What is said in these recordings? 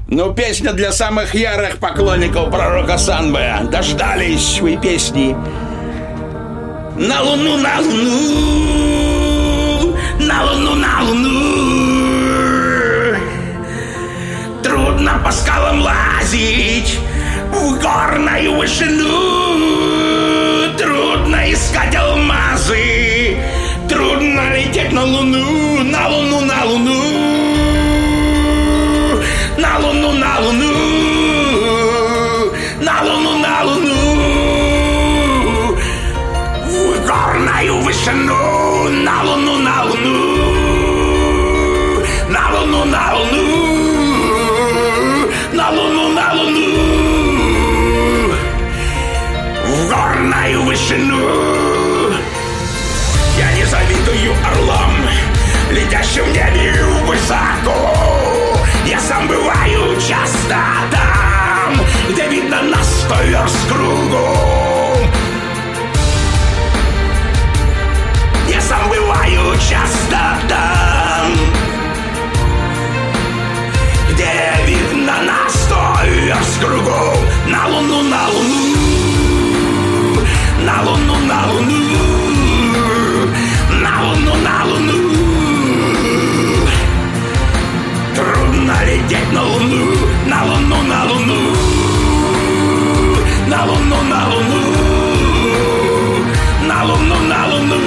Ну, песня для самых ярых поклонников пророка Санбе. Дождались вы песни. На луну, на луну, на луну, на луну. Трудно по скалам лазить в горную вышину. Трудно искать алмазы. Трудно лететь на луну, на луну, на луну. На луну, на луну, на луну, на луну, в горную вышину, на луну, на луну, на луну, на луну, на луну, на луну, в горную вышину. Я не завидую орлам, летящим в небе высоко. Я сам бываю часто там, где видно на 100 верст кругом. Я сам бываю часто там, где видно на 100 верст кругом. На луну, на луну, на луну, на луну, на луну, на луну. Трудно лететь на луну, на луну, на луну, на луну, на луну, на луну, на луну,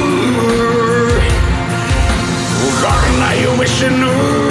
в горную вышину.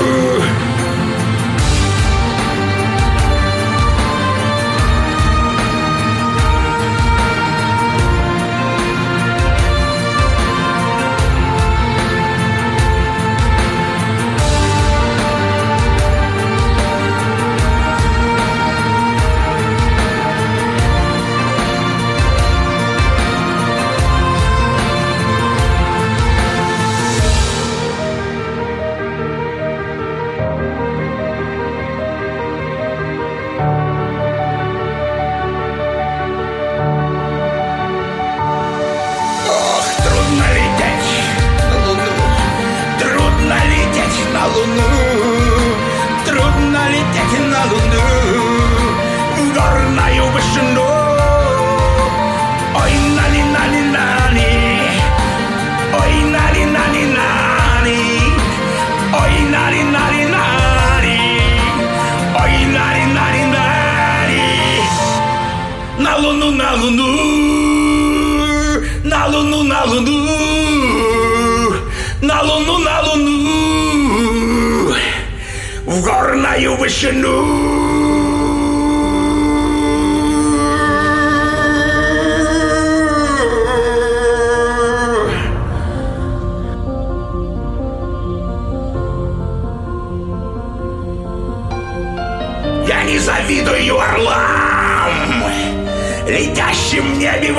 Я не завидую орлам, летящим в небе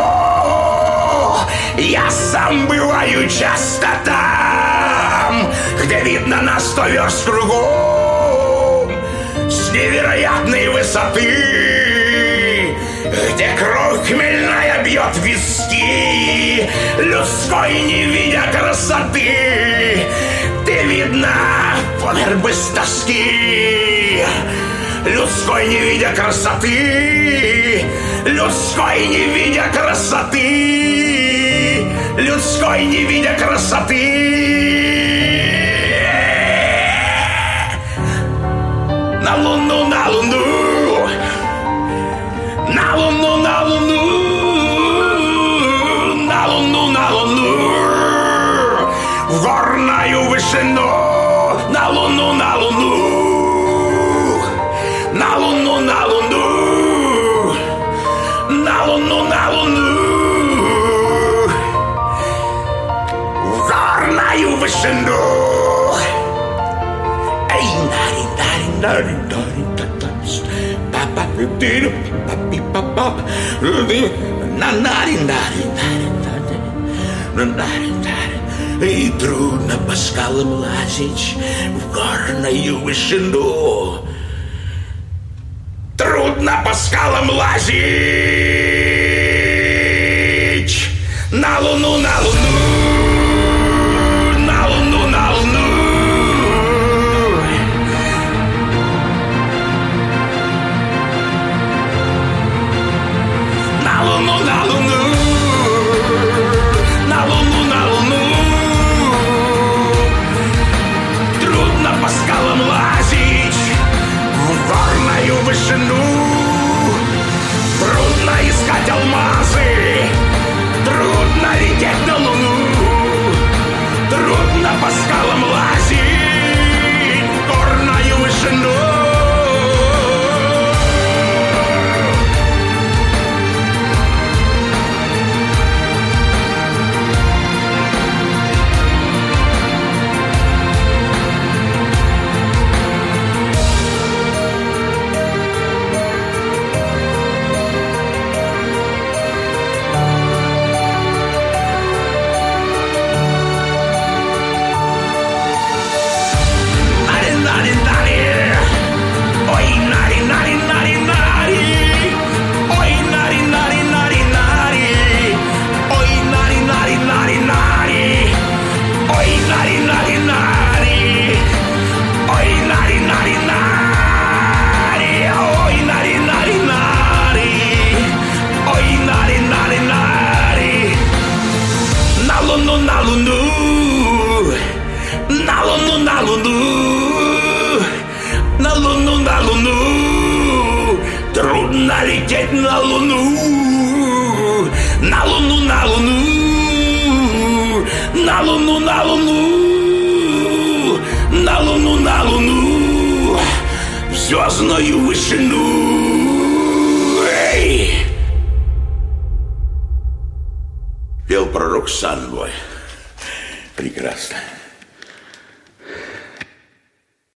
высоко. Я сам бываю часто там, где видно на 100 верст кругом, с невероятной высоты, где кровь хмельная бьет в виски, людской не видя красоты. Ты, видно, помер бы с тоски, людской не видя красоты, людской не видя красоты, людской не видя красоты. На луну, на луну, на луну, на луну, на луну, на луну, в горную вышину. На луну, на луну, на луну, на луну, на луну, на луну, в горную вышину. Эй, и трудно по скалам лазить в горную вышину. Трудно по скалам лазить на луну, на луну, на луну, на луну, добывать алмазы, трудно лететь на луну, трудно по скалам лазить в горную вышину. Трудно лететь на луну, на луну, на луну, на луну, на луну, на луну, на луну, в звездную вышину. Эй! Пел пророк Санбой. Прекрасно.